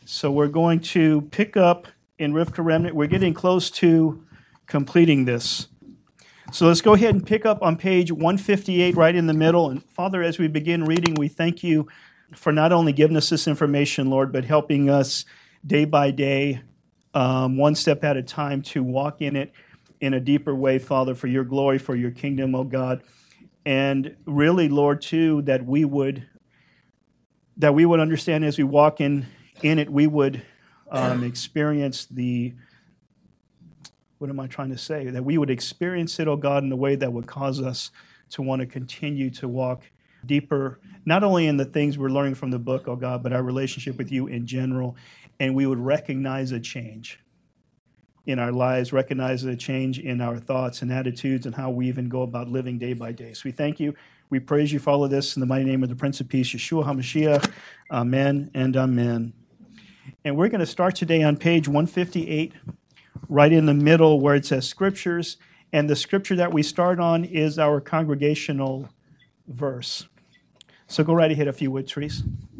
So we're going to pick up in Rivka Remnant. We're getting close to completing this. So let's go ahead and pick up on page 158 right in the middle. And Father, as we begin reading, we thank you for not only giving us this information, Lord, but helping us day by day, one step at a time, to walk in it in a deeper way, Father, for your glory, for your kingdom, oh God. And really, Lord, too, that we would understand as we walk in it, we would experience that we would experience it, oh God, in a way that would cause us to want to continue to walk deeper, not only in the things we're learning from the book, oh God, but our relationship with you in general. And we would recognize a change in our lives, recognize a change in our thoughts and attitudes and how we even go about living day by day. So we thank you. We praise you for all of this in the mighty name of the Prince of Peace, Yeshua HaMashiach. Amen and amen. And we're going to start today on page 158, right in the middle where it says Scriptures. And the scripture that we start on is our congregational verse. So go right ahead if you would, Therese.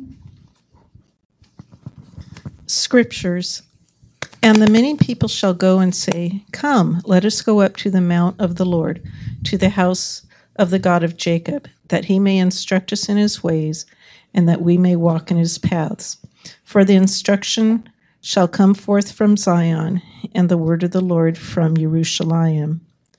Scriptures. And the many people shall go and say, Come, let us go up to the mount of the Lord, to the house of the God of Jacob, that he may instruct us in his ways, and that we may walk in his paths. For the instruction shall come forth from Zion, and the word of the Lord from Jerusalem.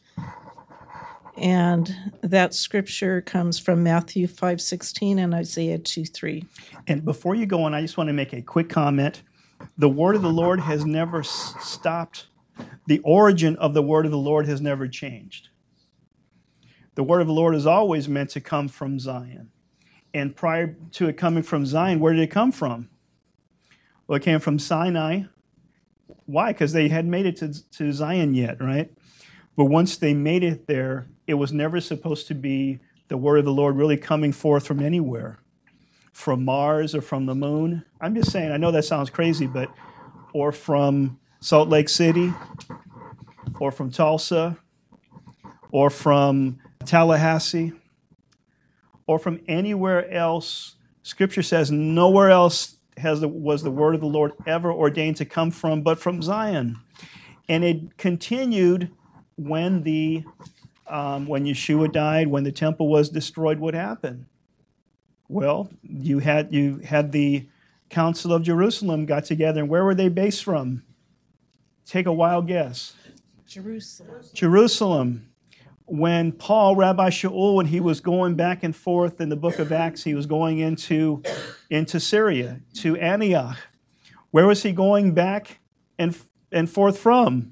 And that scripture comes from Matthew 5:16 and Isaiah 2:3. And before you go on, I just want to make a quick comment. The word of the Lord has never stopped. The origin of the word of the Lord has never changed. The word of the Lord is always meant to come from Zion. And prior to it coming from Zion, where did it come from? Well, it came from Sinai. Why? Because they hadn't made it to Zion yet, right? But once they made it there, it was never supposed to be the word of the Lord really coming forth from anywhere, from Mars or from the moon. I'm just saying, I know that sounds crazy, or from Salt Lake City, or from Tulsa, or from Tallahassee, or from anywhere else. Scripture says nowhere else was the word of the Lord ever ordained to come from, but from Zion. And it continued when Yeshua died, when the temple was destroyed. What happened? Well, you had the Council of Jerusalem got together, and where were they based from? Take a wild guess. Jerusalem. When Rabbi Shaul, when he was going back and forth in the book of Acts, he was going into Syria, to Antioch. Where was he going back and forth from?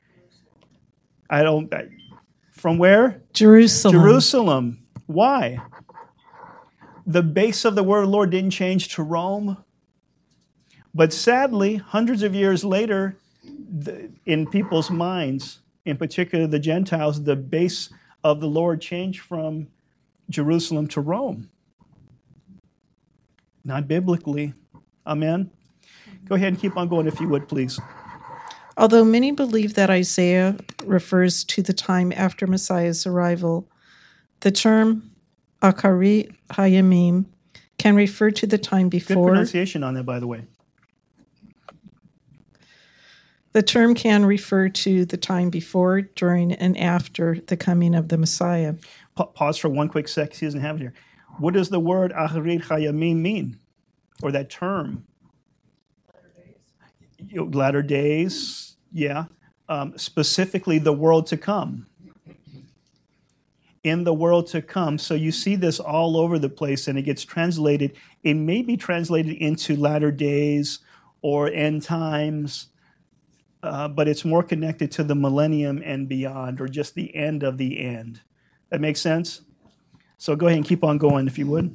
From where? Jerusalem. Why? The base of the word of the Lord didn't change to Rome. But sadly, hundreds of years later, in people's minds, in particular the Gentiles, the base of the Lord changed from Jerusalem to Rome. Not biblically. Amen? Go ahead and keep on going if you would, please. Although many believe that Isaiah refers to the time after Messiah's arrival, the term Acharit Hayamim can refer to the time before. Good pronunciation on that, by the way. The term can refer to the time before, during, and after the coming of the Messiah. Pause for one quick sec. He doesn't have it here. What does the word Acharit Hayamim mean? Or that term? Latter days, yeah. Specifically, the world to come. In the world to come. So you see this all over the place, and it gets translated. It may be translated into latter days or end times, but it's more connected to the millennium and beyond, or just the end of the end. That makes sense? So go ahead and keep on going, if you would.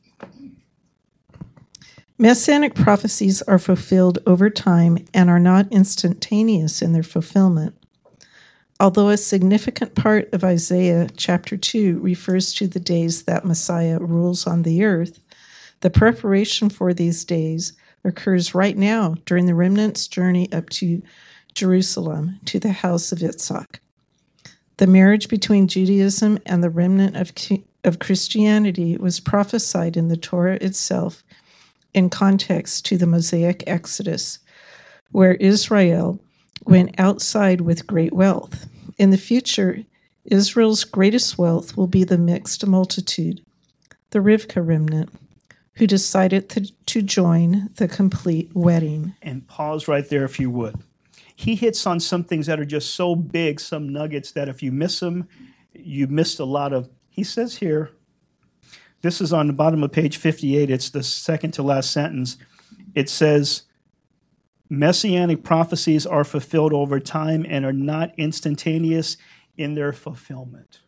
Messianic prophecies are fulfilled over time and are not instantaneous in their fulfillment. Although a significant part of Isaiah chapter 2 refers to the days that Messiah rules on the earth, the preparation for these days occurs right now during the remnant's journey up to Jerusalem, to the house of Yitzhak. The marriage between Judaism and the remnant of Christianity was prophesied in the Torah itself in context to the Mosaic Exodus, where Israel went outside with great wealth. In the future, Israel's greatest wealth will be the mixed multitude, the Rivka remnant, who decided to join the complete wedding. And pause right there if you would. He hits on some things that are just so big, some nuggets that if you miss them, you missed a lot of. He says here, this is on the bottom of page 58, it's the second to last sentence. It says, Messianic prophecies are fulfilled over time and are not instantaneous in their fulfillment.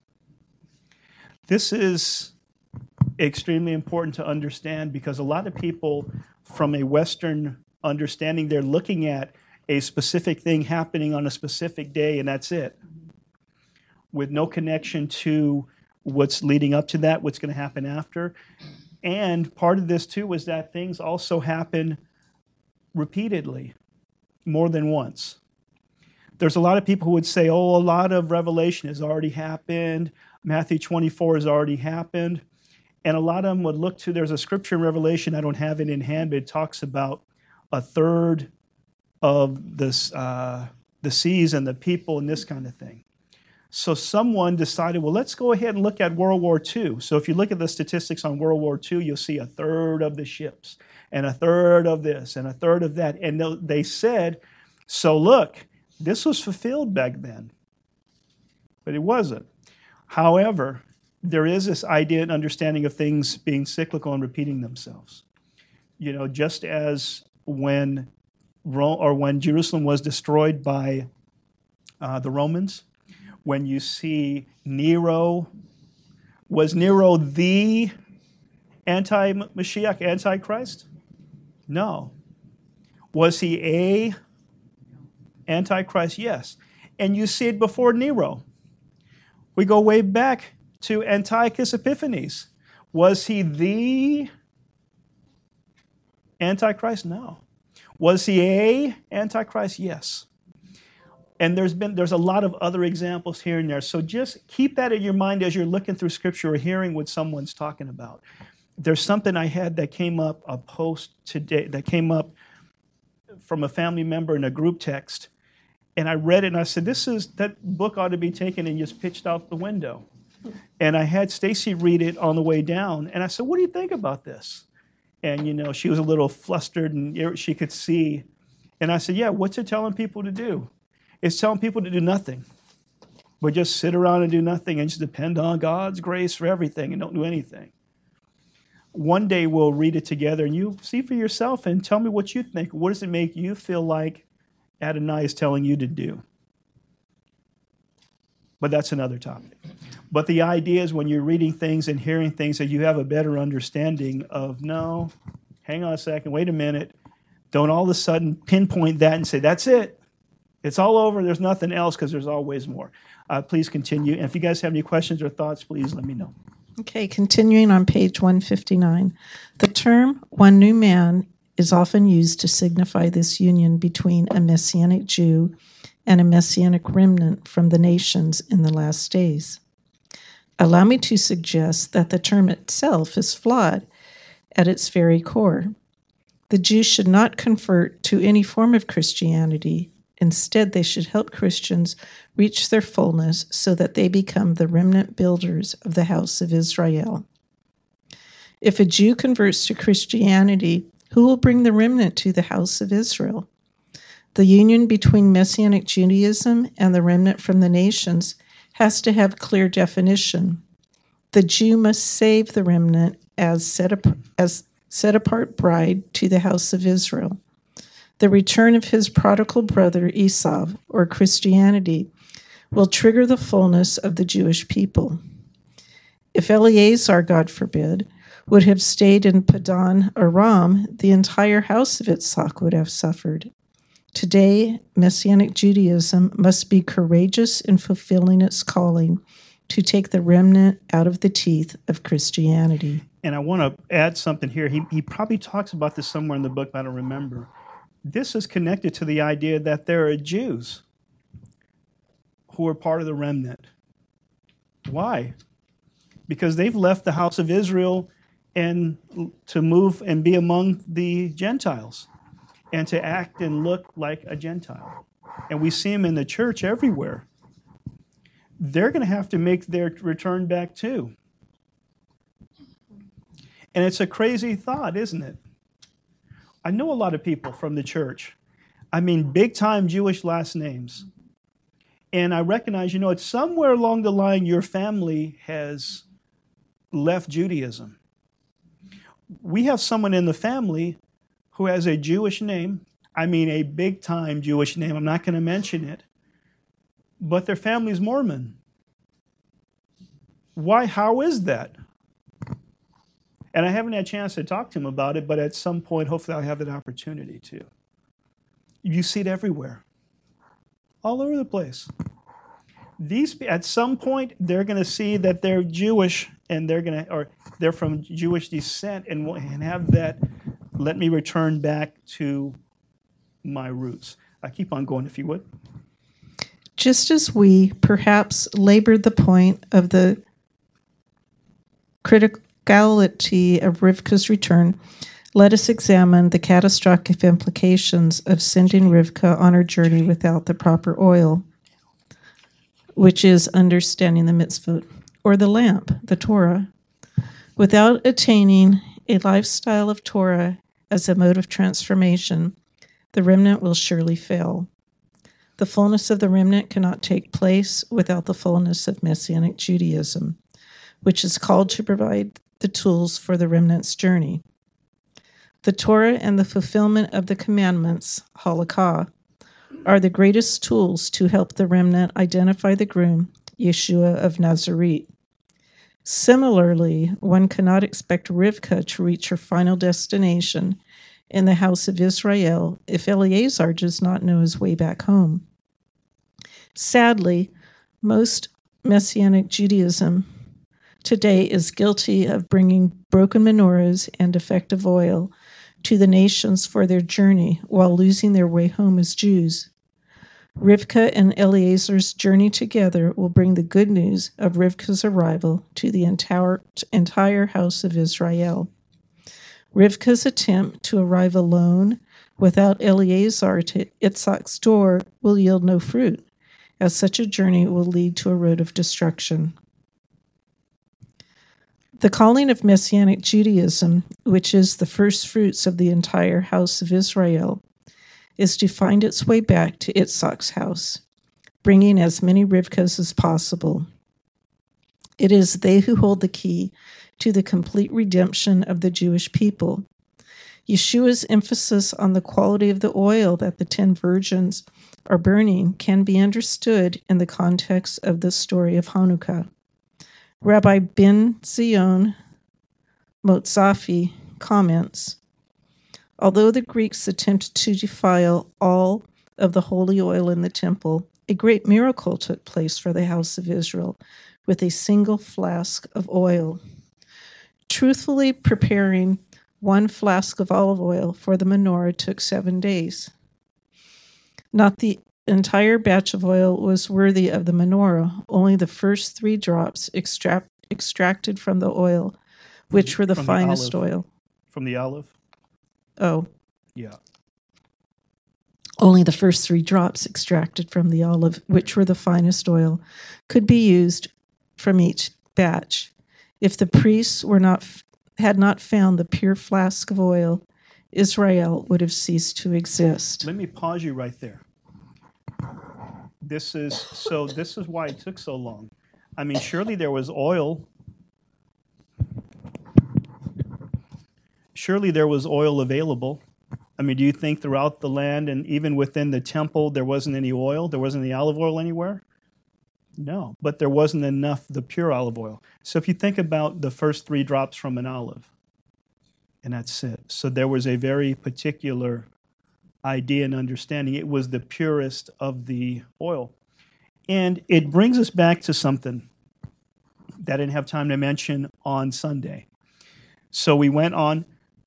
This is extremely important to understand because a lot of people from a Western understanding, they're looking at a specific thing happening on a specific day and that's it, with no connection to what's leading up to that, what's going to happen after. And part of this too was that things also happen repeatedly, more than once. There's a lot of people who would say, oh, a lot of Revelation has already happened. Matthew 24 has already happened. And a lot of them would look to, there's a scripture in Revelation, I don't have it in hand, but it talks about a third of this, the seas and the people and this kind of thing. So someone decided, well, let's go ahead and look at World War II. So if you look at the statistics on World War II, you'll see a third of the ships and a third of this and a third of that. And they said, so look, this was fulfilled back then. But it wasn't. However, there is this idea and understanding of things being cyclical and repeating themselves. You know, just as when Jerusalem was destroyed by the Romans, when you see Nero, was Nero the anti-Mashiach, antichrist? No. Was he a antichrist? Yes. And you see it before Nero. We go way back to Antiochus Epiphanes. Was he the antichrist? No. Was he a antichrist? Yes. And there's a lot of other examples here and there. So just keep that in your mind as you're looking through Scripture or hearing what someone's talking about. There's something I had that came up, a post today, that came up from a family member in a group text. And I read it and I said, that book ought to be taken and just pitched out the window. And I had Stacy read it on the way down. And I said, what do you think about this? And, you know, she was a little flustered and she could see. And I said, yeah, what's it telling people to do? It's telling people to do nothing, but just sit around and do nothing and just depend on God's grace for everything and don't do anything. One day we'll read it together and you see for yourself and tell me what you think. What does it make you feel like Adonai is telling you to do? But that's another topic. But the idea is when you're reading things and hearing things that you have a better understanding of, no, hang on a second, wait a minute. Don't all of a sudden pinpoint that and say, that's it. It's all over. There's nothing else because there's always more. Please continue. And if you guys have any questions or thoughts, please let me know. Okay, continuing on page 159. The term one new man is often used to signify this union between a Messianic Jew and a Messianic remnant from the nations in the last days. Allow me to suggest that the term itself is flawed at its very core. The Jews should not convert to any form of Christianity. Instead, they should help Christians reach their fullness so that they become the remnant builders of the house of Israel. If a Jew converts to Christianity, who will bring the remnant to the house of Israel? The union between Messianic Judaism and the remnant from the nations has to have clear definition. The Jew must save the remnant as set-apart bride to the house of Israel. The return of his prodigal brother Esau, or Christianity, will trigger the fullness of the Jewish people. If Eleazar, God forbid, would have stayed in Padan Aram, the entire house of Yitzhak would have suffered. Today, Messianic Judaism must be courageous in fulfilling its calling to take the remnant out of the teeth of Christianity. And I want to add something here. He probably talks about this somewhere in the book, but I don't remember. This is connected to the idea that there are Jews who are part of the remnant. Why? Because they've left the house of Israel and to move and be among the Gentiles and to act and look like a Gentile. And we see them in the church everywhere. They're going to have to make their return back too. And it's a crazy thought, isn't it? I know a lot of people from the church. I mean, big-time Jewish last names. And I recognize, it's somewhere along the line your family has left Judaism. We have someone in the family who has a Jewish name. I mean, a big-time Jewish name. I'm not going to mention it. But their family's Mormon. Why? How is that? And I haven't had a chance to talk to him about it, but at some point, hopefully I'll have that opportunity to. You see it everywhere. All over the place. At some point, they're going to see that they're Jewish and they're from Jewish descent and have that, let me return back to my roots. I keep on going, if you would. Just as we perhaps labored the point of the criticality of Rivka's return, let us examine the catastrophic implications of sending Rivka on her journey without the proper oil, which is understanding the mitzvot, or the lamp, the Torah. Without attaining a lifestyle of Torah as a mode of transformation, the remnant will surely fail. The fullness of the remnant cannot take place without the fullness of Messianic Judaism, which is called to provide the tools for the remnant's journey. The Torah and the fulfillment of the commandments, halakha, are the greatest tools to help the remnant identify the groom, Yeshua of Nazareth. Similarly, one cannot expect Rivka to reach her final destination in the house of Israel if Eleazar does not know his way back home. Sadly, most Messianic Judaism today is guilty of bringing broken menorahs and defective oil to the nations for their journey while losing their way home as Jews. Rivka and Eleazar's journey together will bring the good news of Rivka's arrival to the entire house of Israel. Rivka's attempt to arrive alone without Eleazar to Yitzhak's door will yield no fruit, as such a journey will lead to a road of destruction. The calling of Messianic Judaism, which is the first fruits of the entire house of Israel, is to find its way back to Yitzhak's house, bringing as many Rivkas as possible. It is they who hold the key to the complete redemption of the Jewish people. Yeshua's emphasis on the quality of the oil that the 10 virgins are burning can be understood in the context of the story of Hanukkah. Rabbi Ben Zion Motzafi comments, although the Greeks attempted to defile all of the holy oil in the temple, a great miracle took place for the house of Israel with a single flask of oil. Truthfully, preparing 1 flask of olive oil for the menorah took 7 days. Not the entire batch of oil was worthy of the menorah, only the first 3 drops extracted from the oil, which were the finest oil. From the olive? Oh. Yeah. Only the first 3 drops extracted from the olive, which were the finest oil, could be used from each batch. If the priests had not found the pure flask of oil, Israel would have ceased to exist. Let me pause you right there. This is why it took so long. I mean, surely there was oil. Surely there was oil available. I mean, do you think throughout the land and even within the temple there wasn't any oil? There wasn't any olive oil anywhere? No, but there wasn't enough the pure olive oil. So if you think about the first 3 drops from an olive, and that's it. So there was a very particular idea and understanding. It was the purest of the oil. And it brings us back to something that I didn't have time to mention on Sunday. So we went on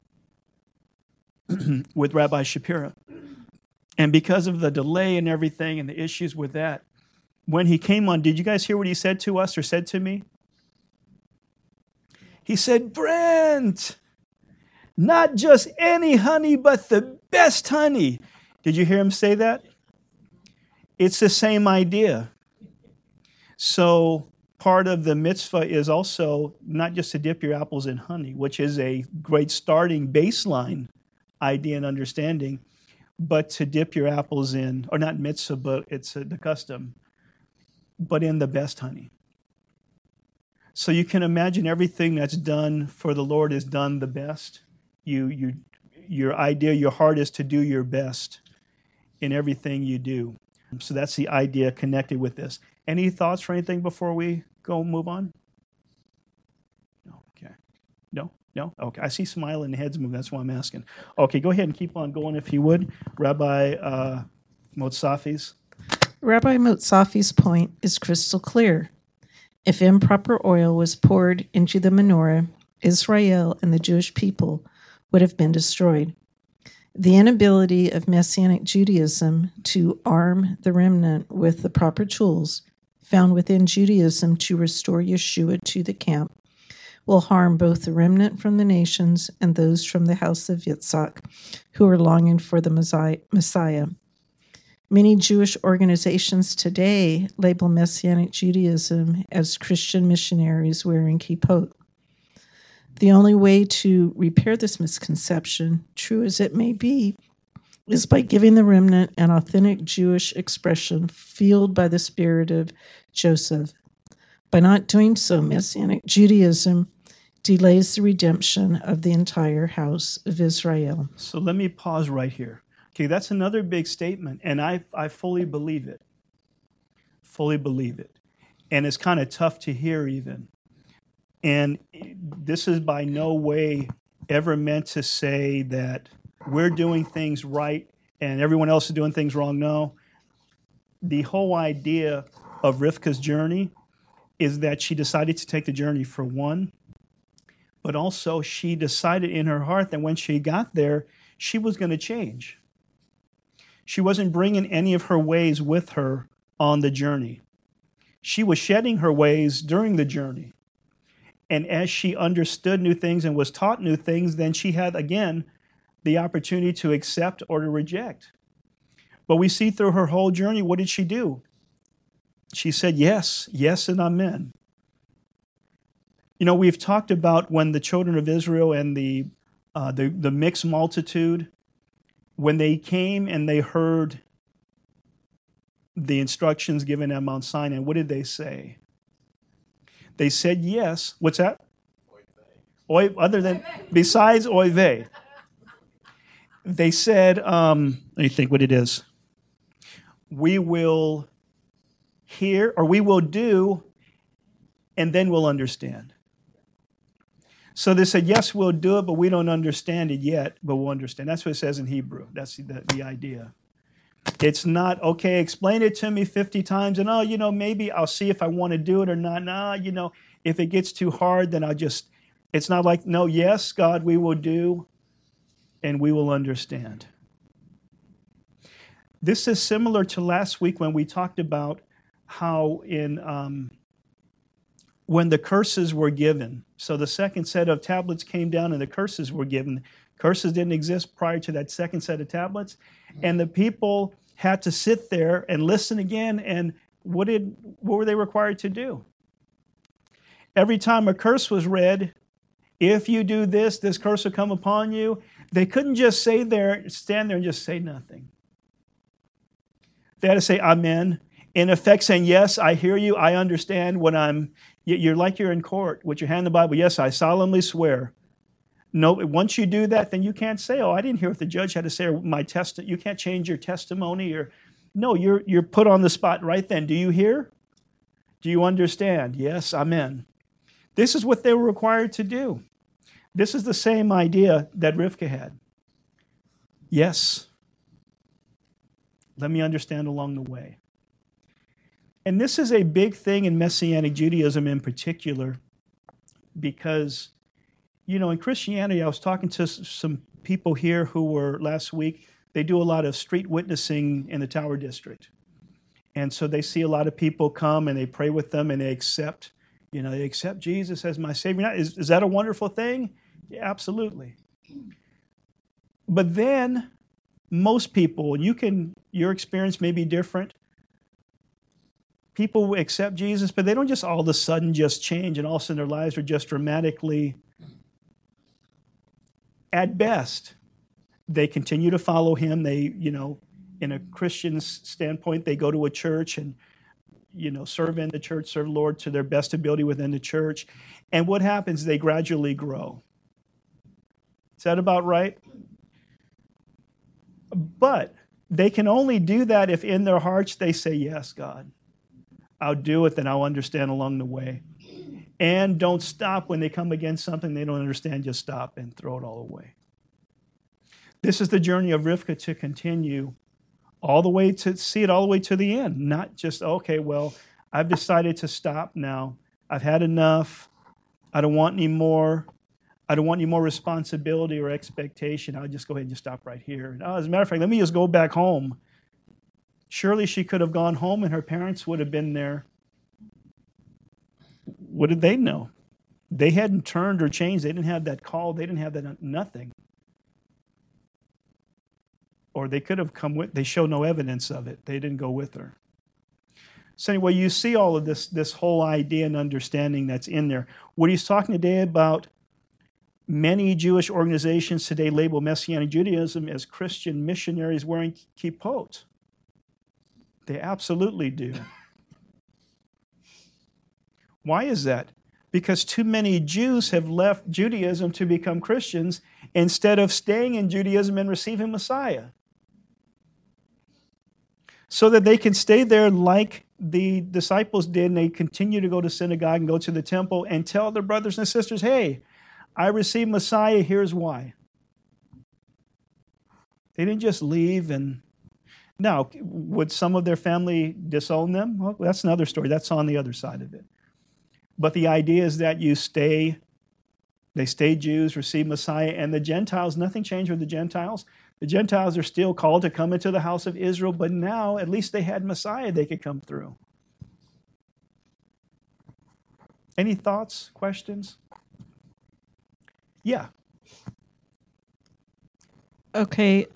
with Rabbi Shapira. And because of the delay and everything and the issues with that, when he came on, did you guys hear what he said to us or said to me? He said, Brent, not just any honey, but the best honey. Did you hear him say that? It's the same idea. So part of the mitzvah is also not just to dip your apples in honey, which is a great starting baseline idea and understanding, but to dip your apples in, or not mitzvah, but it's the custom, but in the best honey. So you can imagine everything that's done for the Lord is done the best. Your idea, your heart is to do your best in everything you do. So that's the idea connected with this. Any thoughts or anything before we move on? No. Okay. No? Okay. I see smiling heads moving. That's why I'm asking. Okay, go ahead and keep on going if you would. Rabbi Motzafi's. Rabbi Motzafi's point is crystal clear. If improper oil was poured into the menorah, Israel and the Jewish people would have been destroyed. The inability of Messianic Judaism to arm the remnant with the proper tools found within Judaism to restore Yeshua to the camp will harm both the remnant from the nations and those from the house of Yitzhak who are longing for the Messiah. Many Jewish organizations today label Messianic Judaism as Christian missionaries wearing kippot. The only way to repair this misconception, true as it may be, is by giving the remnant an authentic Jewish expression fueled by the spirit of Joseph. By not doing so, Messianic Judaism delays the redemption of the entire house of Israel. So let me pause right here. Okay, that's another big statement, and I fully believe it. Fully believe it. And it's kind of tough to hear even. And this is by no way ever meant to say that we're doing things right and everyone else is doing things wrong. No. The whole idea of Rivka's journey is that she decided to take the journey for one, but also she decided in her heart that when she got there, she was going to change. She wasn't bringing any of her ways with her on the journey. She was shedding her ways during the journey. And as she understood new things and was taught new things, then she had, again, the opportunity to accept or to reject. But we see through her whole journey, what did she do? She said, yes, yes, and amen. You know, we've talked about when the children of Israel and the mixed multitude, when they came and they heard the instructions given at Mount Sinai, what did they say? They said yes. What's that? Besides oy vey. They said, let me think what it is. We will hear, or we will do, and then we'll understand. So they said, yes, we'll do it, but we don't understand it yet, but we'll understand. That's what it says in Hebrew. That's the idea. It's not, okay, explain it to me 50 times, and, maybe I'll see if I want to do it or not. No, if it gets too hard, then it's not like, no, yes, God, we will do, and we will understand. This is similar to last week when we talked about how when the curses were given, so the second set of tablets came down and the curses were given. Curses didn't exist prior to that second set of tablets. And the people had to sit there and listen again. And what were they required to do? Every time a curse was read, if you do this, this curse will come upon you. They couldn't just stand there and just say nothing. They had to say amen. In effect saying, yes, I hear you, I understand you're like you're in court with your hand in the Bible. Yes, I solemnly swear. No, once you do that, then you can't say, I didn't hear what the judge had to say, or you can't change your testimony. No, you're put on the spot right then. Do you hear? Do you understand? Yes, amen. This is what they were required to do. This is the same idea that Rivka had. Yes. Let me understand along the way. And this is a big thing in Messianic Judaism in particular, because, in Christianity, I was talking to some people here who were last week. They do a lot of street witnessing in the Tower District. And so they see a lot of people come and they pray with them and they accept They accept Jesus as my Savior. Now, is that a wonderful thing? Yeah, absolutely. But then most people, your experience may be different. People accept Jesus, but they don't just all of a sudden just change, and all of a sudden their lives are just dramatically. At best, they continue to follow him. They, in a Christian standpoint, they go to a church and, serve in the church, serve the Lord to their best ability within the church. And what happens? They gradually grow. Is that about right? But they can only do that if in their hearts they say, yes, God, I'll do it, then I'll understand along the way. And don't stop when they come against something they don't understand, just stop and throw it all away. This is the journey of Rivka to continue all the way to see it all the way to the end, not just, okay, well, I've decided to stop now. I've had enough. I don't want any more. I don't want any more responsibility or expectation. I'll just go ahead and just stop right here. And, as a matter of fact, let me just go back home. Surely she could have gone home and her parents would have been there. What did they know? They hadn't turned or changed. They didn't have that call. They didn't have that nothing. Or they could have come with, they show no evidence of it. They didn't go with her. So anyway, you see all of this whole idea and understanding that's in there. What he's talking today about, many Jewish organizations today label Messianic Judaism as Christian missionaries wearing kippot. They absolutely do. Why is that? Because too many Jews have left Judaism to become Christians instead of staying in Judaism and receiving Messiah. So that they can stay there like the disciples did, and they continue to go to synagogue and go to the temple and tell their brothers and sisters, hey, I received Messiah, here's why. They didn't just leave and... Now, would some of their family disown them? Well, that's another story. That's on the other side of it. But the idea is that they stay Jews, receive Messiah, and the Gentiles, nothing changed with the Gentiles. The Gentiles are still called to come into the house of Israel, but now at least they had Messiah they could come through. Any thoughts, questions? Yeah. Okay.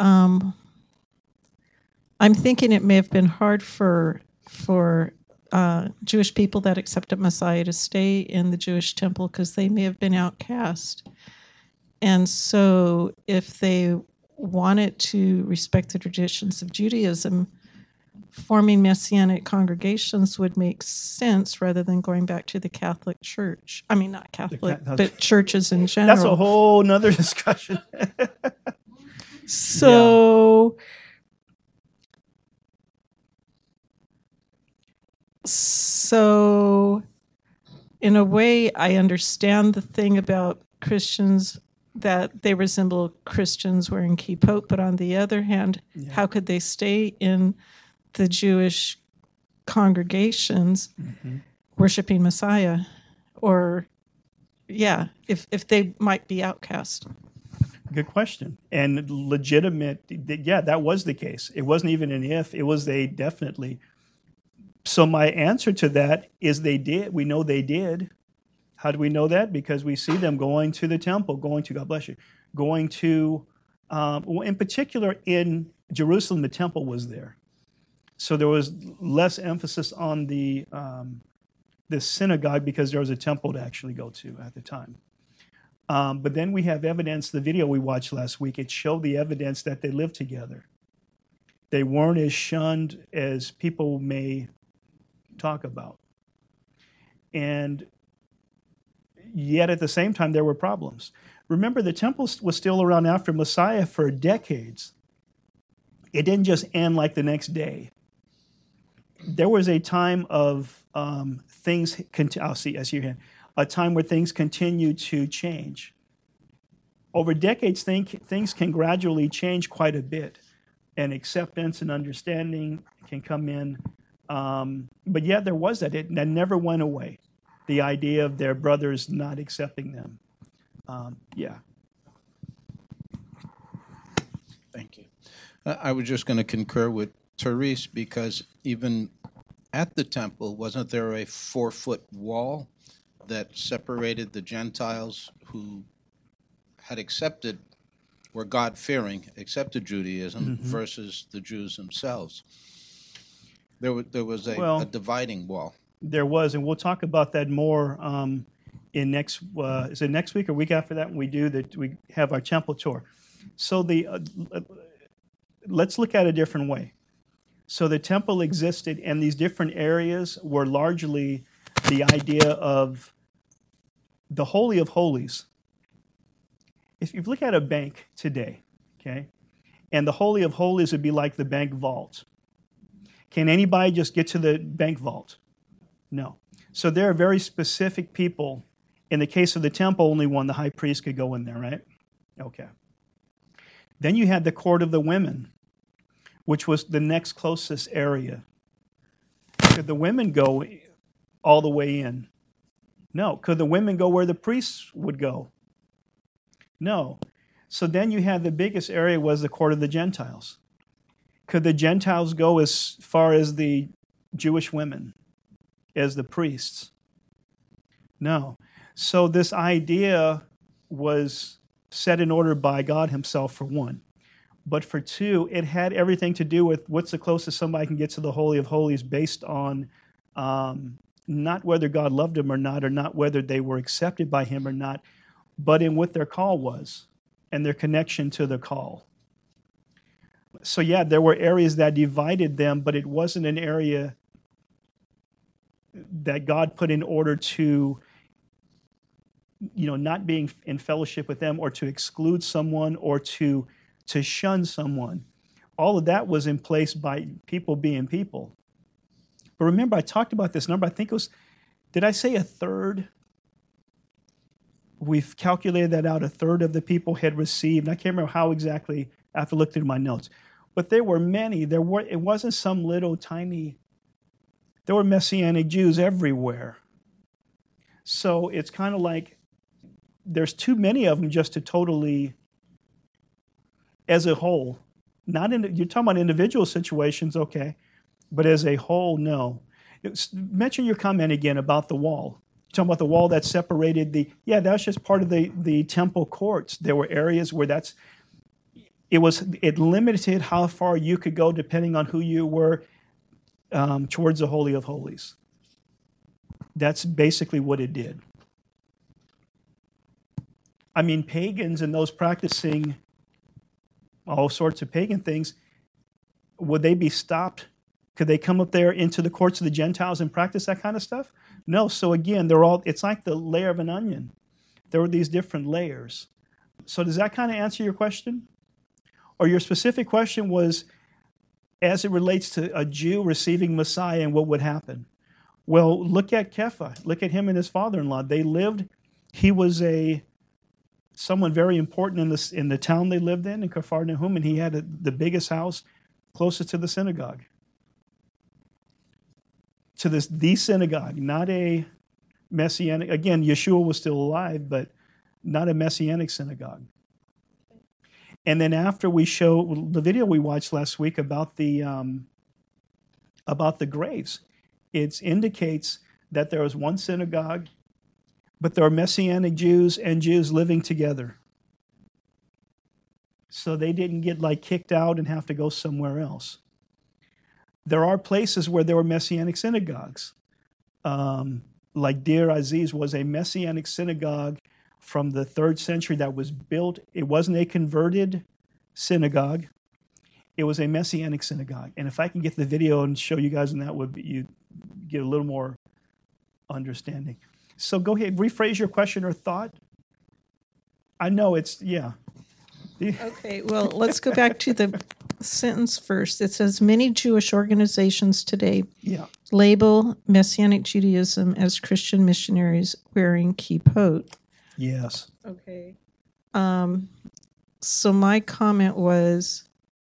I'm thinking it may have been hard for Jewish people that accepted Messiah to stay in the Jewish temple because they may have been outcast. And so if they wanted to respect the traditions of Judaism, forming Messianic congregations would make sense rather than going back to the Catholic Church. I mean, not Catholic, but churches in general. That's a whole nother discussion. So... Yeah. So, in a way, I understand the thing about Christians that they resemble Christians wearing kippot, but on the other hand, how could they stay in the Jewish congregations worshiping Messiah? Or, if they might be outcast. Good question. And legitimate, that was the case. It wasn't even an if, it was they definitely... So my answer to that is they did. We know they did. How do we know that? Because we see them going to the temple, God bless you, going to, in particular in Jerusalem, the temple was there. So there was less emphasis on the synagogue because there was a temple to actually go to at the time. But then we have evidence, the video we watched last week, it showed the evidence that they lived together. They weren't as shunned as people may talk about. And yet at the same time, there were problems. Remember, the temple was still around after Messiah for decades. It didn't just end like the next day. There was a time of things, I'll see, as you can, a time where things continue to change. Over decades, things can gradually change quite a bit, and acceptance and understanding can come in. But yeah, there was that. That never went away. The idea of their brothers not accepting them. Thank you. I was just going to concur with Therese because even at the temple, wasn't there a 4-foot wall that separated the Gentiles who had were God-fearing, accepted Judaism, versus the Jews themselves. There was a dividing wall. There was, and we'll talk about that more in next. Is it next week or week after that? When we have our temple tour. So let's look at it a different way. So the temple existed, and these different areas were largely the idea of the Holy of Holies. If you look at a bank today, okay, and the Holy of Holies would be like the bank vault. Can anybody just get to the bank vault? No. So there are very specific people. In the case of the temple, only one, the high priest, could go in there, right? Okay. Then you had the court of the women, which was the next closest area. Could the women go all the way in? No. Could the women go where the priests would go? No. So then you had the biggest area was the court of the Gentiles. Could the Gentiles go as far as the Jewish women, as the priests? No. So this idea was set in order by God himself, for one. But for two, it had everything to do with what's the closest somebody can get to the Holy of Holies based on not whether God loved them or not whether they were accepted by him or not, but in what their call was and their connection to the call. So yeah, there were areas that divided them, but it wasn't an area that God put in order to, not being in fellowship with them or to exclude someone or to shun someone. All of that was in place by people being people. But remember, I talked about this number. I think it was, did I say a third? We've calculated that out. A third of the people had received. I can't remember how exactly. I have to look through my notes. But there were many. It wasn't some little tiny. There were Messianic Jews everywhere. So it's kind of like there's too many of them just to totally, as a whole, you're talking about individual situations, okay, but as a whole, no. Mention your comment again about the wall. You're talking about the wall that separated that's just part of the temple courts. There were areas where it limited how far you could go depending on who you were towards the Holy of Holies. That's basically what it did. I mean, pagans and those practicing all sorts of pagan things, would they be stopped? Could they come up there into the courts of the Gentiles and practice that kind of stuff? No. So again, it's like the layer of an onion. There were these different layers. So does that kind of answer your question? Or your specific question was, as it relates to a Jew receiving Messiah and what would happen? Well, look at Kepha. Look at him and his father-in-law. He was someone very important in the town they lived in Capharnaum, and he had the biggest house closest to the synagogue. To the synagogue, not a messianic. Again, Yeshua was still alive, but not a messianic synagogue. And then after we show the video we watched last week about the graves, it indicates that there was one synagogue, but there are Messianic Jews and Jews living together. So they didn't get kicked out and have to go somewhere else. There are places where there were Messianic synagogues. Like Deir Aziz was a Messianic synagogue from the 3rd century that was built. It wasn't a converted synagogue. It was a Messianic synagogue. And if I can get the video and show you guys, and that would be, you get a little more understanding. So go ahead, rephrase your question or thought. I know yeah. Okay, well, let's go back to the sentence first. It says, many Jewish organizations today label Messianic Judaism as Christian missionaries wearing kippot. Yes. Okay. So my comment was,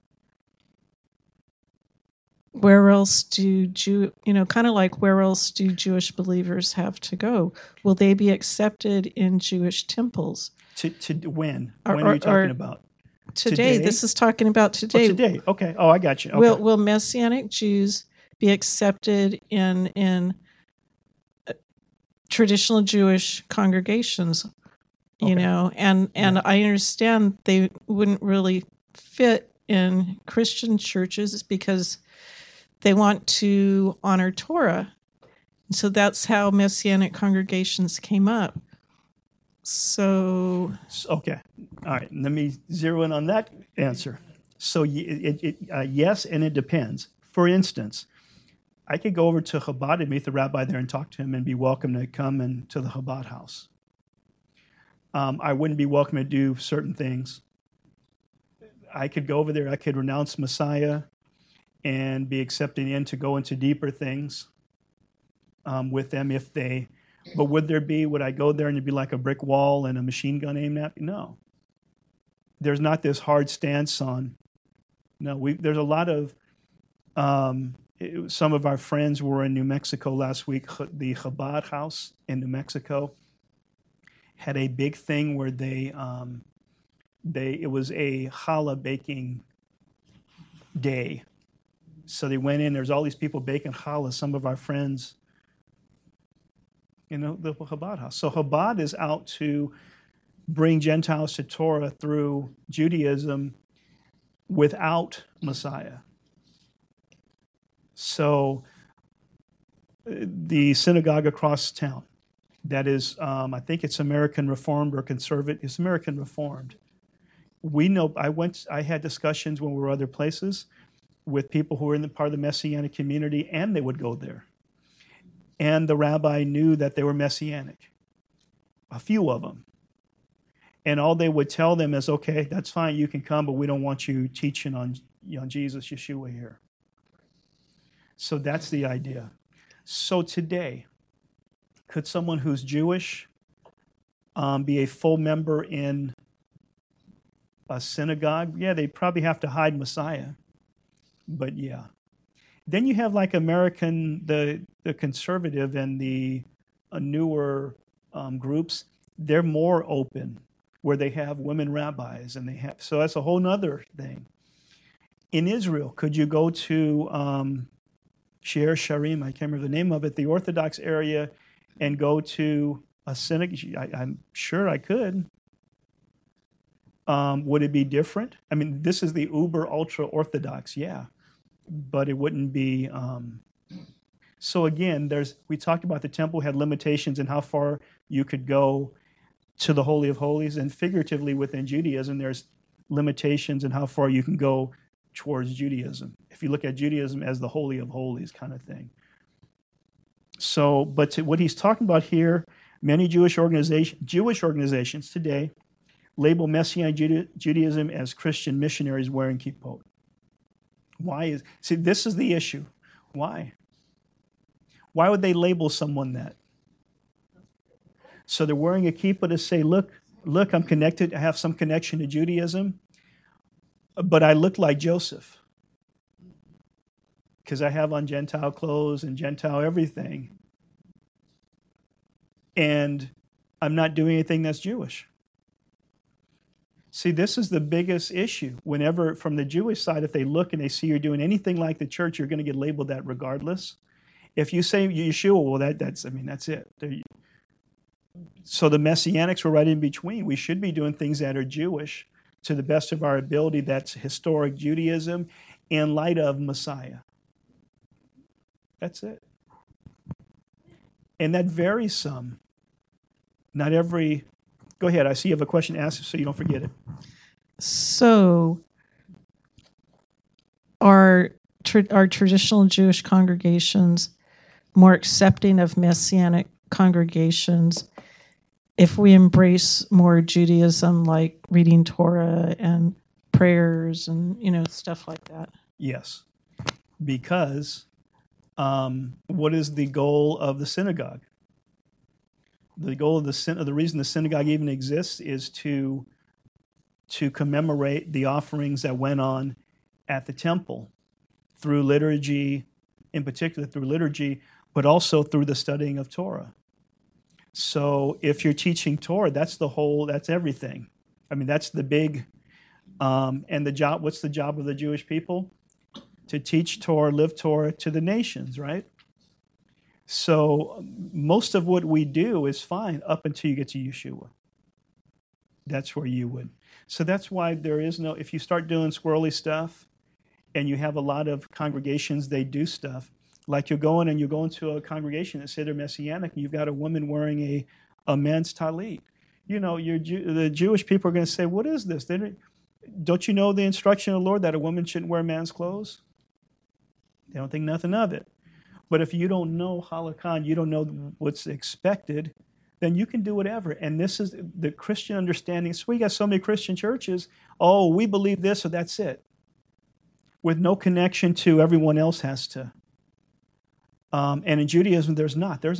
where else do where else do Jewish believers have to go? Will they be accepted in Jewish temples? To when? When are you talking about? Today. This is talking about today. Oh, today. Okay. Oh, I got you. Okay. Will Messianic Jews be accepted in traditional Jewish congregations, Okay. and I understand they wouldn't really fit in Christian churches because they want to honor Torah. So that's how Messianic congregations came up. So, Okay. All right. Let me zero in on that answer. So yes, and it depends. For instance, I could go over to Chabad and meet the rabbi there and talk to him and be welcome to come into the Chabad house. I wouldn't be welcome to do certain things. I could go over there, I could renounce Messiah and be accepted in to go into deeper things with them if they, but would I go there and it'd be like a brick wall and a machine gun aimed at me? No. There's not this hard stance on, there's a lot of, some of our friends were in New Mexico last week. The Chabad house in New Mexico had a big thing where it was a challah baking day. So they went in, there's all these people baking challah, some of our friends, the Chabad house. So Chabad is out to bring Gentiles to Torah through Judaism without Messiah. So the synagogue across town, that is, I think it's American Reformed or Conservative, it's American Reformed. We know, I had discussions when we were other places with people who were in the part of the Messianic community, and they would go there. And the rabbi knew that they were Messianic, a few of them. And all they would tell them is, okay, that's fine, you can come, but we don't want you teaching on Jesus, Yeshua here. So that's the idea. So today, could someone who's Jewish be a full member in a synagogue? Yeah, they probably have to hide Messiah, but yeah. Then you have like American, the conservative and the newer groups, they're more open, where they have women rabbis, and they have, so that's a whole nother thing. In Israel, could you go to Shear Sharim, I can't remember the name of it, the Orthodox area, and go to a synagogue? I'm sure I could. Would it be different? I mean, this is the uber ultra Orthodox, yeah, but it wouldn't be. So again, we talked about the temple had limitations in how far you could go to the Holy of Holies, and figuratively within Judaism, there's limitations in how far you can go towards Judaism. If you look at Judaism as the Holy of Holies kind of thing. So, but what he's talking about here, many Jewish organizations today label Messianic Judaism as Christian missionaries wearing kippot. See, this is the issue. Why? Why would they label someone that? So they're wearing a kippah to say, look, I'm connected, I have some connection to Judaism, but I look like Joseph because I have on Gentile clothes and Gentile everything. And I'm not doing anything that's Jewish. See, this is the biggest issue. Whenever, from the Jewish side, if they look and they see you're doing anything like the church, you're going to get labeled that regardless. If you say Yeshua, well, that's it. So the Messianics were right in between. We should be doing things that are Jewish to the best of our ability. That's historic Judaism in light of Messiah. That's it. And that varies some. Not every... Go ahead. I see you have a question to ask, so you don't forget it. So are traditional Jewish congregations more accepting of Messianic congregations if we embrace more Judaism, like reading Torah and prayers and stuff like that? Yes, because what is the goal of the synagogue? The goal of the reason the synagogue even exists is to commemorate the offerings that went on at the temple through liturgy, in particular through liturgy, but also through the studying of Torah. So if you're teaching Torah, that's everything. I mean, that's the big, and the job, what's the job of the Jewish people? To teach Torah, live Torah to the nations, right? So most of what we do is fine up until you get to Yeshua. That's where you would. So that's why there is no, if you start doing squirrely stuff and you have a lot of congregations, they do stuff. Like you're going to a congregation that say they're Messianic, and you've got a woman wearing a men's talit. You know, the Jewish people are going to say, what is this? Don't you know the instruction of the Lord that a woman shouldn't wear man's clothes? They don't think nothing of it. But if you don't know halakha, you don't know what's expected, then you can do whatever. And this is the Christian understanding. So we got so many Christian churches, oh, we believe this, so that's it. With no connection to everyone else has to. And in Judaism, there's not. There's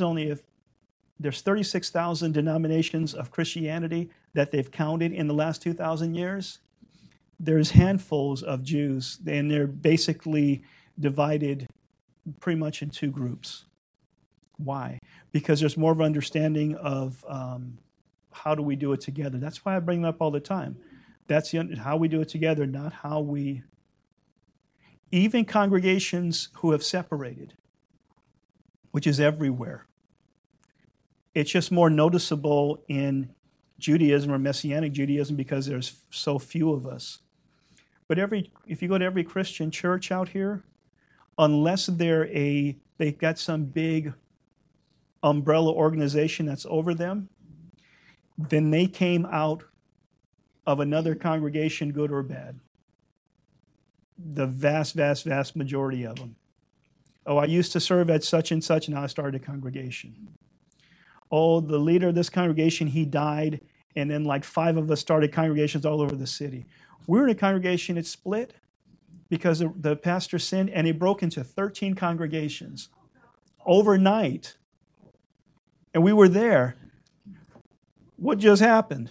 36,000 denominations of Christianity that they've counted in the last 2,000 years. There's handfuls of Jews, and they're basically divided pretty much in two groups. Why? Because there's more of an understanding of how do we do it together. That's why I bring it up all the time. That's how we do it together, not how we... Even congregations who have separated, which is everywhere. It's just more noticeable in Judaism or Messianic Judaism because there's so few of us. But if you go to every Christian church out here, unless they've got some big umbrella organization that's over them, then they came out of another congregation, good or bad. The vast, vast, vast majority of them. Oh, I used to serve at such and such, now I started a congregation. Oh, the leader of this congregation, he died, and then like 5 of us started congregations all over the city. We were in a congregation that split because the pastor sinned, and he broke into 13 congregations overnight. And we were there. What just happened?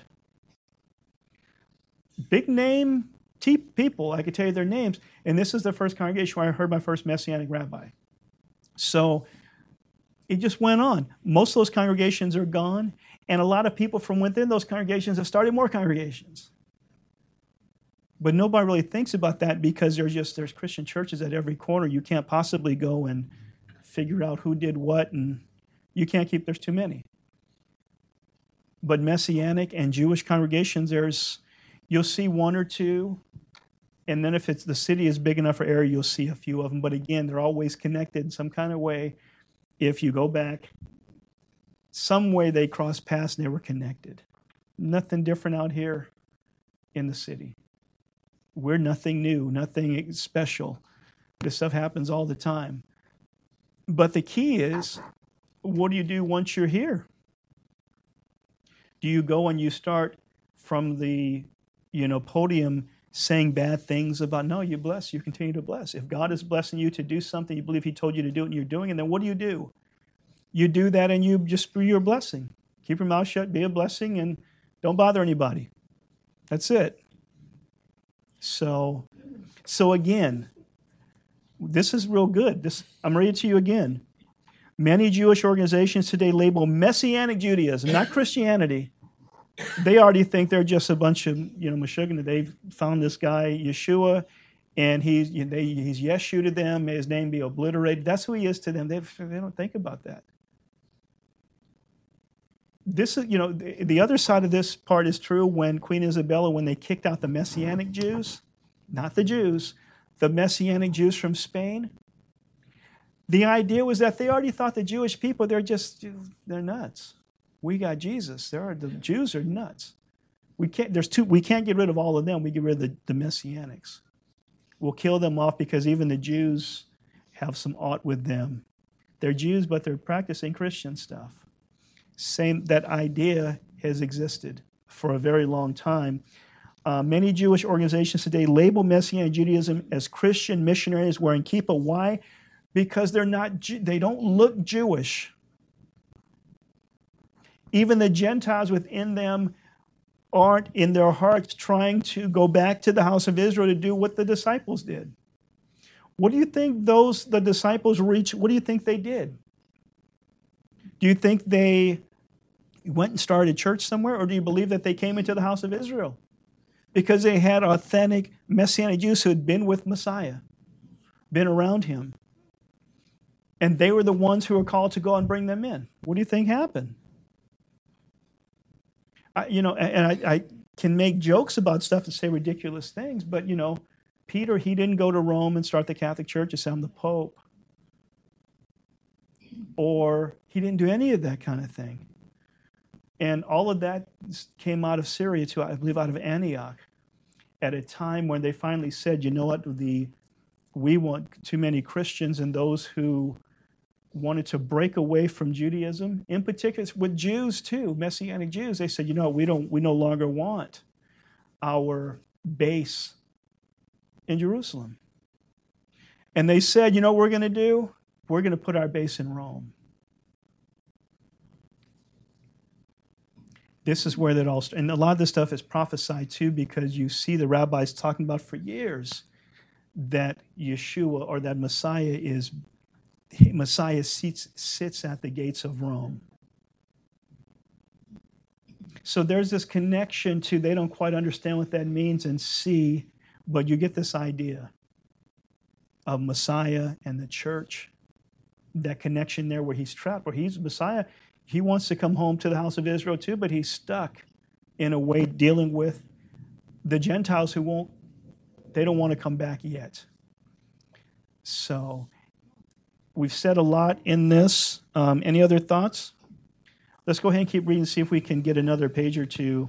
Big name people, I could tell you their names, and this is the first congregation where I heard my first Messianic rabbi. So it just went on. Most of those congregations are gone, and a lot of people from within those congregations have started more congregations. But nobody really thinks about that because there's Christian churches at every corner. You can't possibly go and figure out who did what, and there's too many. But Messianic and Jewish congregations, you'll see 1 or 2, and then if the city is big enough for area, you'll see a few of them. But again, they're always connected in some kind of way. If you go back, some way they crossed paths and they were connected. Nothing different out here in the city. We're nothing new, nothing special. This stuff happens all the time. But the key is, what do you do once you're here? Do you go and you start from the podium saying bad things about, no, you bless, you continue to bless. If God is blessing you to do something, you believe he told you to do it and you're doing it, then what do? You do that and you're a blessing. Keep your mouth shut, be a blessing, and don't bother anybody. That's it. So again, this is real good. I'm reading to you again. Many Jewish organizations today label Messianic Judaism, not Christianity. They already think they're just a bunch of, Meshuggah. They've found this guy, Yeshua, and he's Yeshu to them. May his name be obliterated. That's who he is to them. They don't think about that. This is, the other side of this part is true when Queen Isabella, when they kicked out the Messianic Jews, not the Jews, the Messianic Jews from Spain. The idea was that they already thought the Jewish people, they're nuts. We got Jesus. The Jews are nuts. We can't get rid of all of them. We get rid of the Messianics. We'll kill them off because even the Jews have some ought with them. They're Jews, but they're practicing Christian stuff. That idea has existed for a very long time. Many Jewish organizations today label Messianic Judaism as Christian missionaries wearing kippah. Why? Because they don't look Jewish. Even the Gentiles within them aren't in their hearts trying to go back to the house of Israel to do what the disciples did. What do you think the disciples reached? What do you think they did? Do you think they went and started a church somewhere, or do you believe that they came into the house of Israel? Because they had authentic Messianic Jews who had been with Messiah, been around him. And they were the ones who were called to go and bring them in. What do you think happened? I can make jokes about stuff and say ridiculous things, but, Peter, he didn't go to Rome and start the Catholic Church and say, I'm the Pope. Or he didn't do any of that kind of thing. And all of that came out of Syria, too, I believe out of Antioch, at a time when they finally said, you know what, we want too many Christians and those who wanted to break away from Judaism, in particular with Jews too, Messianic Jews. They said, we no longer want our base in Jerusalem. And they said, what we're going to do? We're going to put our base in Rome. This is where that all started. And a lot of this stuff is prophesied too, because you see the rabbis talking about for years that Yeshua or that Messiah sits at the gates of Rome. So there's this connection to, they don't quite understand what that means and see, but you get this idea of Messiah and the church, that connection there where he's trapped, where he's Messiah. He wants to come home to the house of Israel too, but he's stuck in a way dealing with the Gentiles who they don't want to come back yet. So we've said a lot in this. Any other thoughts? Let's go ahead and keep reading and see if we can get another page or two.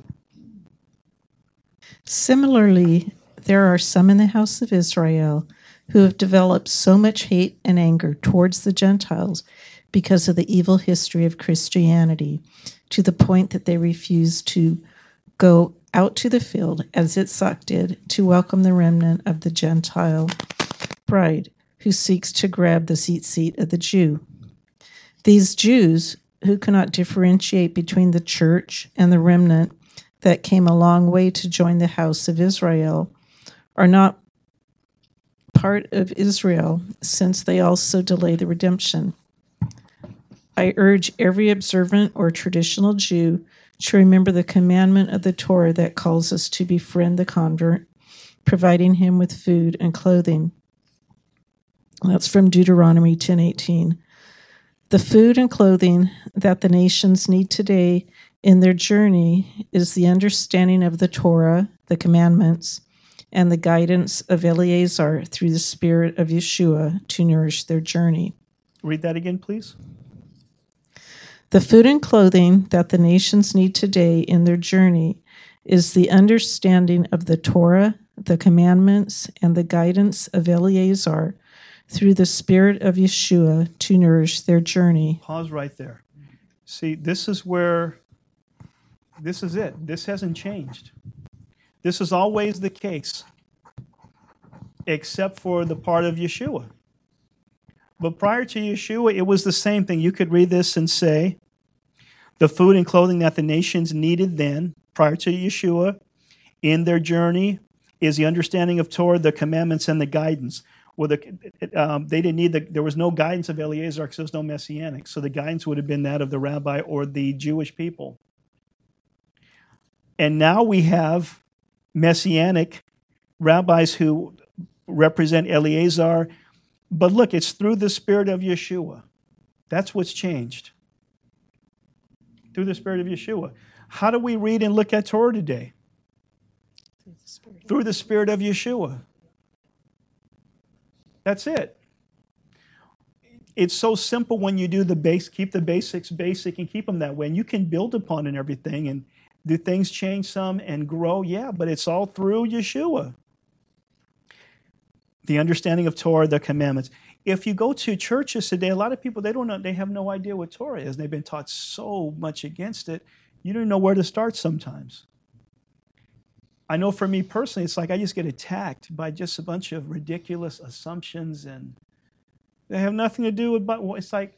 Similarly, there are some in the house of Israel who have developed so much hate and anger towards the Gentiles because of the evil history of Christianity, to the point that they refuse to go out to the field, as Yitzhak did, to welcome the remnant of the Gentile bride who seeks to grab the seat of the Jew. These Jews, who cannot differentiate between the church and the remnant that came a long way to join the house of Israel, are not part of Israel, since they also delay the redemption. I urge every observant or traditional Jew to remember the commandment of the Torah that calls us to befriend the convert, providing him with food and clothing. That's from Deuteronomy 10:18. The food and clothing that the nations need today in their journey is the understanding of the Torah, the commandments, and the guidance of Eleazar through the Spirit of Yeshua to nourish their journey. Read that again, please. The food and clothing that the nations need today in their journey is the understanding of the Torah, the commandments, and the guidance of Eleazar through the Spirit of Yeshua to nourish their journey. Pause right there. See, this is it. This hasn't changed. This is always the case, except for the part of Yeshua. But prior to Yeshua, it was the same thing. You could read this and say, the food and clothing that the nations needed then, prior to Yeshua, in their journey, is the understanding of Torah, the commandments, and the guidance. Well, they didn't need there was no guidance of Eleazar because there was no Messianic. So the guidance would have been that of the rabbi or the Jewish people. And now we have Messianic rabbis who represent Eleazar. But look, it's through the Spirit of Yeshua. That's what's changed. Through the Spirit of Yeshua. How do we read and look at Torah today? Through the Spirit of Yeshua. That's it. It's so simple when you do keep the basics basic and keep them that way. And you can build upon it and everything. And do things change some and grow? Yeah, but it's all through Yeshua. The understanding of Torah, the commandments. If you go to churches today, a lot of people, they don't know, they have no idea what Torah is. They've been taught so much against it, you don't know where to start sometimes. I know for me personally, it's like I just get attacked by just a bunch of ridiculous assumptions, and they have nothing to do with, but it's like,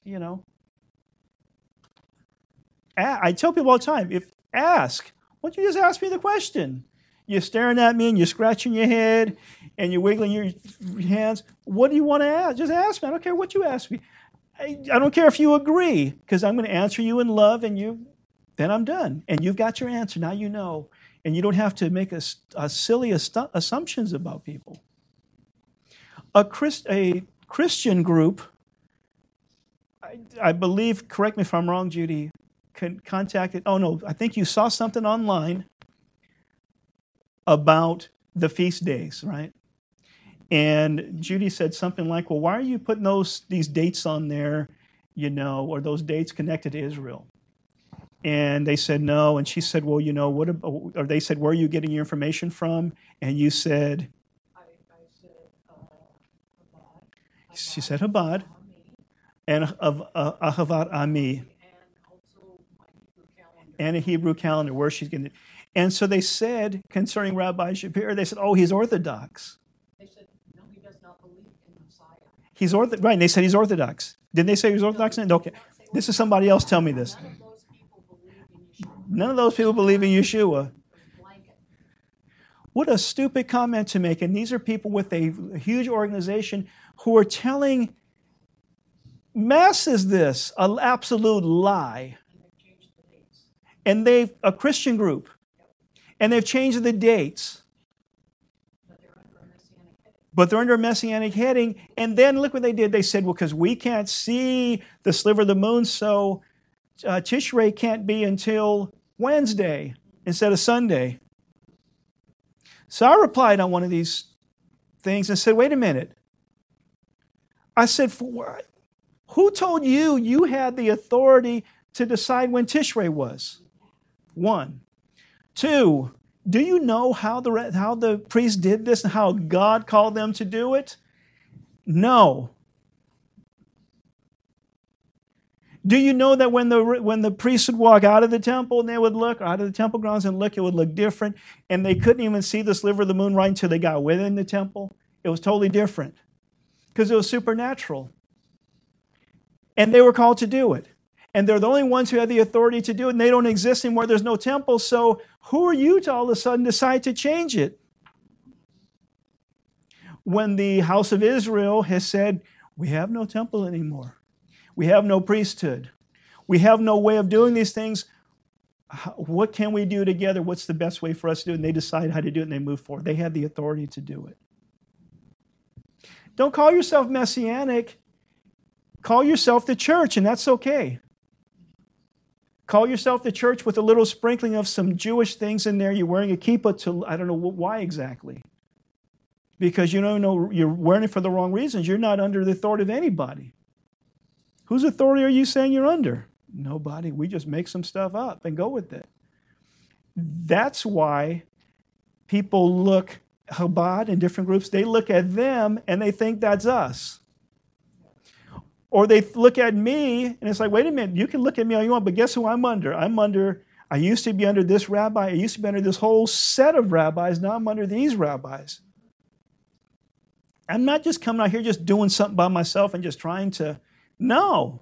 I tell people all the time, ask, why don't you just ask me the question? You're staring at me and you're scratching your head and you're wiggling your hands. What do you want to ask? Just ask me. I don't care what you ask me. I don't care if you agree, because I'm going to answer you in love, and then I'm done. And you've got your answer. Now you know. And you don't have to make silly assumptions about people. A Christian group I believe, correct me if I'm wrong, Judy, contacted, oh no, I think you saw something online about the feast days, right? And Judy said something like, well, why are you putting these dates on there, or those dates connected to Israel? And they said no. And she said, well, or they said, where are you getting your information from? And you said, she said Chabad, and of Ahavat Ami, and a Hebrew calendar, where she's getting it. And so they said, concerning Rabbi Shapir, they said, oh, he's Orthodox. They said, no, he does not believe in the Messiah. He's right, and they said he's Orthodox. Didn't they say he was Orthodox? Okay. This is somebody else tell me this. None of those people believe in Yeshua. None of those people believe in Yeshua. It was blanket. What a stupid comment to make. And these are people with a huge organization who are telling masses this, an absolute lie. And they've changed the dates. And a Christian group, and they've changed the dates. But they're under a messianic heading. And then look what they did. They said, well, because we can't see the sliver of the moon, so Tishrei can't be until Wednesday instead of Sunday. So I replied on one of these things and said, wait a minute. I said, who told you had the authority to decide when Tishrei was? 1. 2, do you know how the priests did this and how God called them to do it? No. Do you know that when the priests would walk out of the temple and they would look, out of the temple grounds and look, it would look different, and they couldn't even see the sliver of the moon right until they got within the temple? It was totally different because it was supernatural. And they were called to do it. And they're the only ones who have the authority to do it, and they don't exist anymore. There's no temple, so who are you to all of a sudden decide to change it? When the house of Israel has said, we have no temple anymore. We have no priesthood. We have no way of doing these things. What can we do together? What's the best way for us to do it? And they decide how to do it, and they move forward. They have the authority to do it. Don't call yourself messianic. Call yourself the church, and that's okay. Call yourself the church with a little sprinkling of some Jewish things in there. You're wearing a kippah to, I don't know why exactly. Because you don't know, you're wearing it for the wrong reasons. You're not under the authority of anybody. Whose authority are you saying you're under? Nobody. We just make some stuff up and go with it. That's why people look, Chabad and different groups, they look at them and they think that's us. Or they look at me, and it's like, wait a minute, you can look at me all you want, but guess who I'm under? I used to be under this rabbi, I used to be under this whole set of rabbis, now I'm under these rabbis. I'm not just coming out here just doing something by myself and just trying to, no.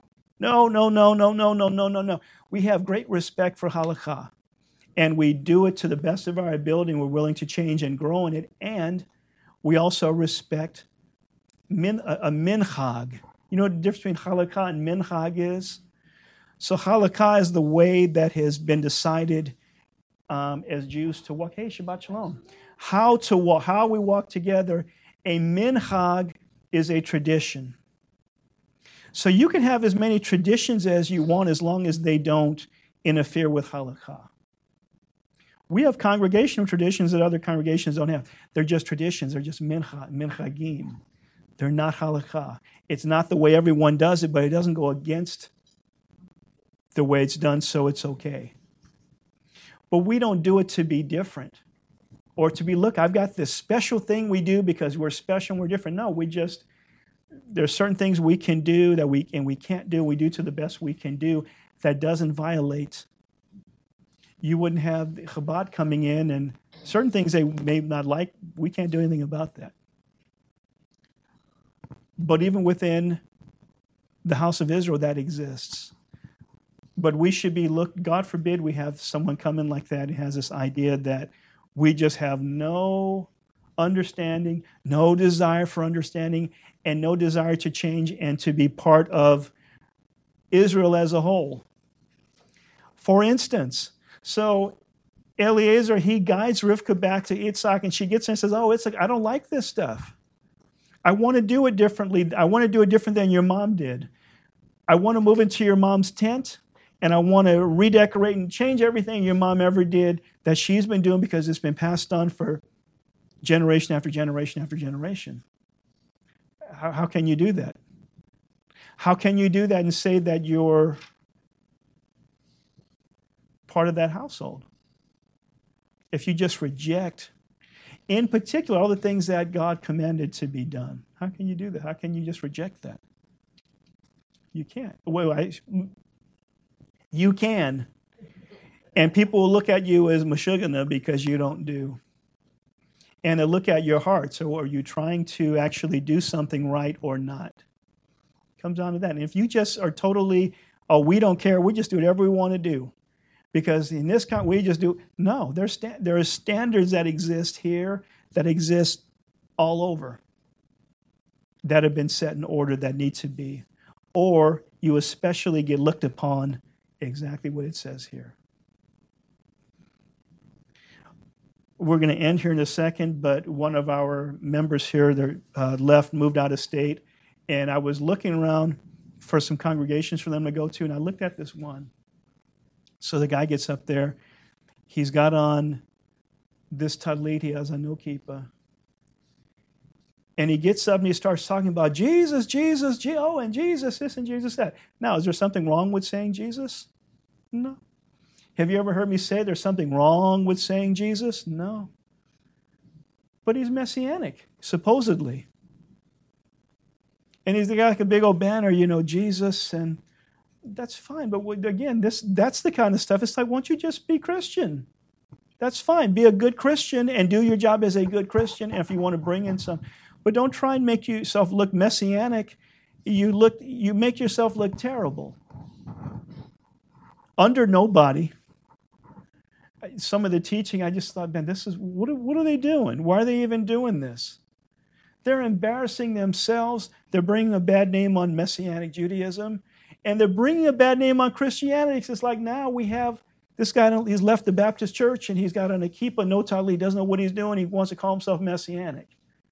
We have great respect for halakha, and we do it to the best of our ability, and we're willing to change and grow in it, and we also respect a minhag. You know what the difference between halakha and minhag is? So halakha is the way that has been decided as Jews to walk. Hey, Shabbat Shalom. How to walk, how we walk together. A minhag is a tradition. So you can have as many traditions as you want as long as they don't interfere with halakha. We have congregational traditions that other congregations don't have. They're just traditions. They're just minhagim. They're not halakha. It's not the way everyone does it, but it doesn't go against the way it's done, so it's okay. But we don't do it to be different or to be, look, I've got this special thing we do because we're special and we're different. No, there's certain things we can do that we can't do. We do to the best we can do. That doesn't violate. You wouldn't have Chabad coming in and certain things they may not like. We can't do anything about that. But even within the house of Israel, that exists. But we should be, God forbid we have someone come in like that who has this idea that we just have no understanding, no desire for understanding, and no desire to change and to be part of Israel as a whole. For instance, so Eliezer, he guides Rivka back to Yitzhak, and she gets in and says, oh, Yitzhak, I don't like this stuff. I want to do it differently. I want to do it different than your mom did. I want to move into your mom's tent, and I want to redecorate and change everything your mom ever did that she's been doing because it's been passed on for generation after generation after generation. How can you do that? How can you do that and say that you're part of that household? If you just reject, in particular, all the things that God commanded to be done. How can you do that? How can you just reject that? You can't. You can. And people will look at you as Meshuggah because you don't do. And they'll look at your heart. So are you trying to actually do something right or not? It comes down to that. And if you just are totally, oh, we don't care, we just do whatever we want to do. Because in this country, we just do. No, there are standards that exist here, that exist all over, that have been set in order that need to be. Or you especially get looked upon exactly what it says here. We're going to end here in a second, but one of our members here left, moved out of state, and I was looking around for some congregations for them to go to, and I looked at this one. So the guy gets up there. He's got on this talit. He has a no kippah. And he gets up and he starts talking about Jesus, Jesus, and Jesus this and Jesus that. Now, is there something wrong with saying Jesus? No. Have you ever heard me say there's something wrong with saying Jesus? No. But he's messianic, supposedly. And he's got like a big old banner, Jesus, and that's fine. But again, that's the kind of stuff. It's like, won't you just be Christian? That's fine. Be a good Christian and do your job as a good Christian. And if you want to bring in some, but don't try and make yourself look messianic. You make yourself look terrible. Under nobody. Some of the teaching, I just thought, man, this is what are they doing? Why are they even doing this? They're embarrassing themselves. They're bringing a bad name on Messianic Judaism. And they're bringing a bad name on Christianity. It's like now we have this guy, he's left the Baptist church and he's got an kippah, no talit, he doesn't know what he's doing. He wants to call himself Messianic.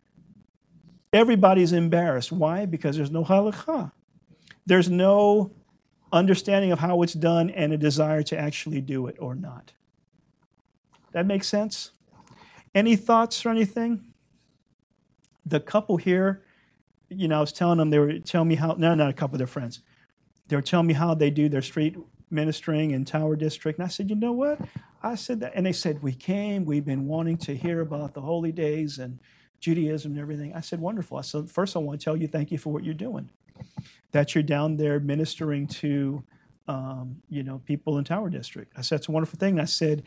Everybody's embarrassed. Why? Because there's no halakha. There's no understanding of how it's done and a desire to actually do it or not. That makes sense? Any thoughts or anything? The couple here, I was telling them, they were telling me how, no, not a couple of their friends. They were telling me how they do their street ministering in Tower District. And I said, you know what? I said that. And they said, we've been wanting to hear about the holy days and Judaism and everything. I said, wonderful. I said, first I want to tell you thank you for what you're doing. That you're down there ministering to, people in Tower District. I said, it's a wonderful thing. I said,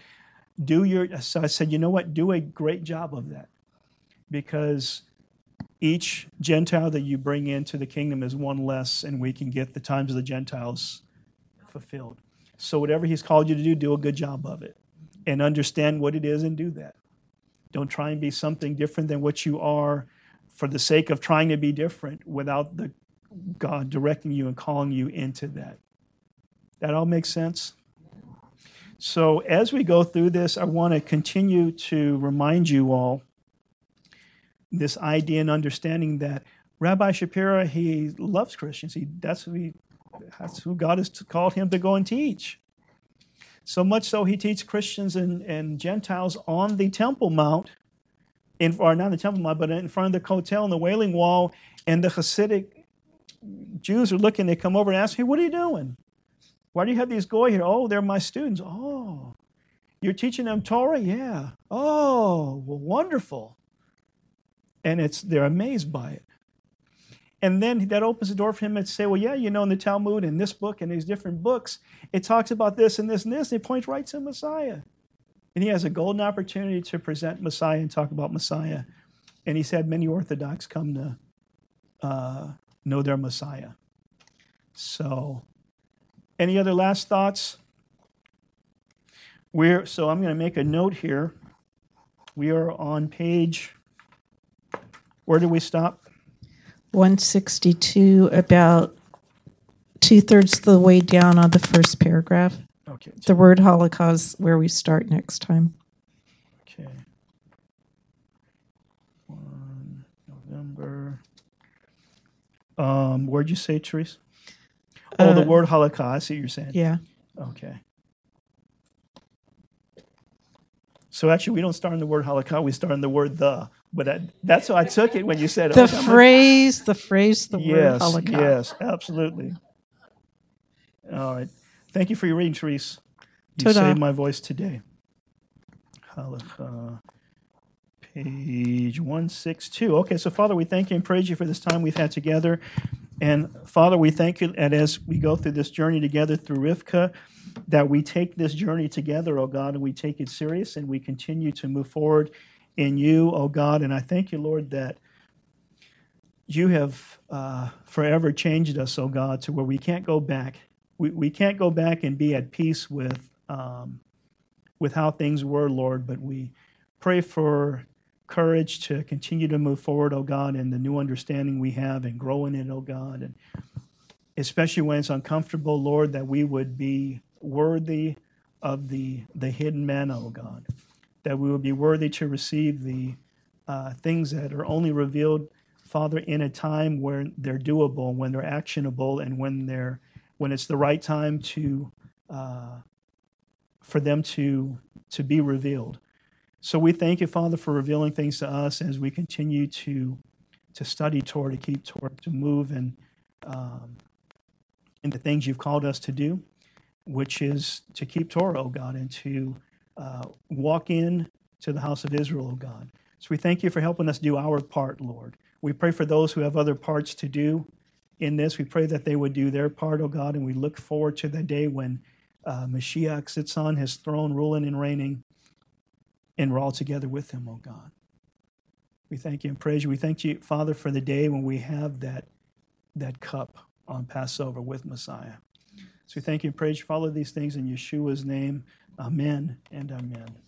I said, you know what? Do a great job of that. Because each Gentile that you bring into the kingdom is one less, and we can get the times of the Gentiles fulfilled. So whatever he's called you to do a good job of it. And understand what it is and do that. Don't try and be something different than what you are for the sake of trying to be different without the God directing you and calling you into that. That all makes sense? So as we go through this, I want to continue to remind you all this idea and understanding that Rabbi Shapira, he loves Christians. That's who God has called him to go and teach. So much so he teaches Christians and Gentiles on the Temple Mount, or not the Temple Mount, but in front of the Kotel and the Wailing Wall, and the Hasidic Jews are looking, they come over and ask, hey, what are you doing? Why do you have these goy here? Oh, they're my students. Oh, you're teaching them Torah? Yeah. Oh, well, wonderful. And they're amazed by it. And then that opens the door for him to say, well, yeah, in the Talmud and this book and these different books, it talks about this and this and this, and it points right to Messiah. And he has a golden opportunity to present Messiah and talk about Messiah. And he's had many Orthodox come to know their Messiah. So, any other last thoughts? So I'm going to make a note here. We are on page, where did we stop? 162, about 2/3 of the way down on the first paragraph. Okay. The word Holocaust, where we start next time. Okay. 1 November. Where'd you say, Therese? Oh, the word halakha. I see what you're saying. Yeah. Okay. So actually, we don't start in the word halakha. We start in the word the. But that's how I took it when you said The it. phrase, the word Yes, halakha. yes, absolutely. All right. Thank you for your reading, Therese. You Ta-da. saved my voice today. Halakha, page 162. Okay, so Father, we thank you and praise you for this time we've had together. And Father, we thank you that as we go through this journey together through Rivka, that we take this journey together, oh God, and we take it serious and we continue to move forward in you, oh God. And I thank you, Lord, that you have forever changed us, oh God, to where we can't go back. We can't go back and be at peace with how things were, Lord, but we pray for courage to continue to move forward, oh God, in the new understanding we have and grow in it, oh God, and especially when it's uncomfortable, Lord, that we would be worthy of the hidden manna, oh God, that we would be worthy to receive the things that are only revealed, Father, in a time where they're doable, when they're actionable, and when it's the right time to for them to be revealed. So we thank you, Father, for revealing things to us as we continue to study Torah, to keep Torah, to move in the things you've called us to do, which is to keep Torah, oh God, and to walk in to the house of Israel, oh God. So we thank you for helping us do our part, Lord. We pray for those who have other parts to do in this. We pray that they would do their part, oh God, and we look forward to the day when Mashiach sits on his throne, ruling and reigning, and we're all together with him, oh God. We thank you and praise you. We thank you, Father, for the day when we have that cup on Passover with Messiah. So we thank you and praise you for all of these things in Yeshua's name. Amen and amen.